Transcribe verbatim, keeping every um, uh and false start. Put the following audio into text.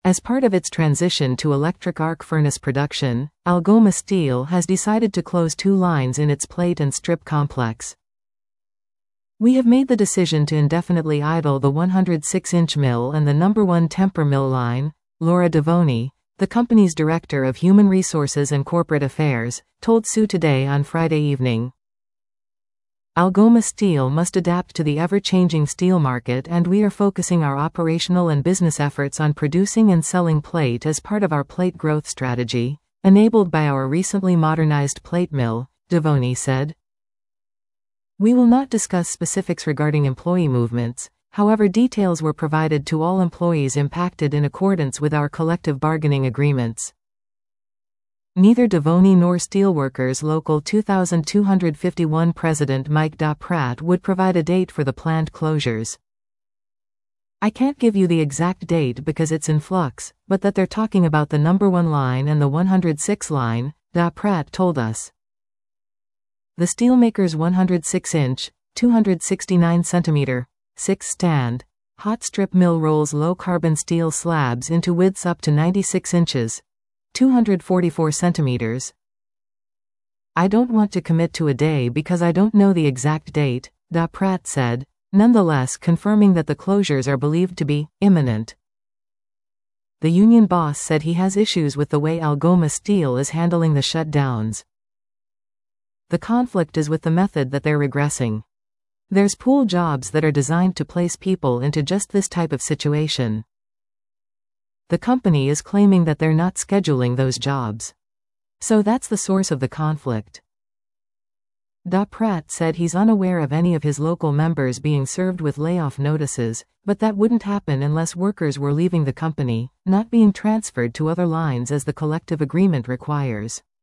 As part of its transition to electric arc furnace production, Algoma Steel has decided to close two lines in its plate and strip complex. We have made the decision to indefinitely idle the one hundred six inch mill and the number one temper mill line, Laura Devoni, the company's Director of Human Resources and Corporate Affairs, told S U Today on Friday evening. Algoma Steel must adapt to the ever-changing steel market, and we are focusing our operational and business efforts on producing and selling plate as part of our plate growth strategy, enabled by our recently modernized plate mill, Devoni said. We will not discuss specifics regarding employee movements, however details were provided to all employees impacted in accordance with our collective bargaining agreements. Neither Devoni nor Steelworkers Local two thousand two hundred fifty-one President Mike DaPratt would provide a date for the planned closures. I can't give you the exact date because it's in flux, but that they're talking about the number one line and the one hundred six line, DaPratt told us. The steelmaker's one hundred six inch, two hundred sixty-nine centimeter, six stand, hot strip mill rolls low-carbon steel slabs into widths up to ninety-six inches, two hundred forty-four centimeters. I don't want to commit to a day because I don't know the exact date, DaPratt said, nonetheless confirming that the closures are believed to be imminent. The union boss said he has issues with the way Algoma Steel is handling the shutdowns. The conflict is with the method that they're regressing. There's pool jobs that are designed to place people into just this type of situation. The company is claiming that they're not scheduling those jobs. So that's the source of the conflict. DaPratt said he's unaware of any of his local members being served with layoff notices, but that wouldn't happen unless workers were leaving the company, not being transferred to other lines as the collective agreement requires.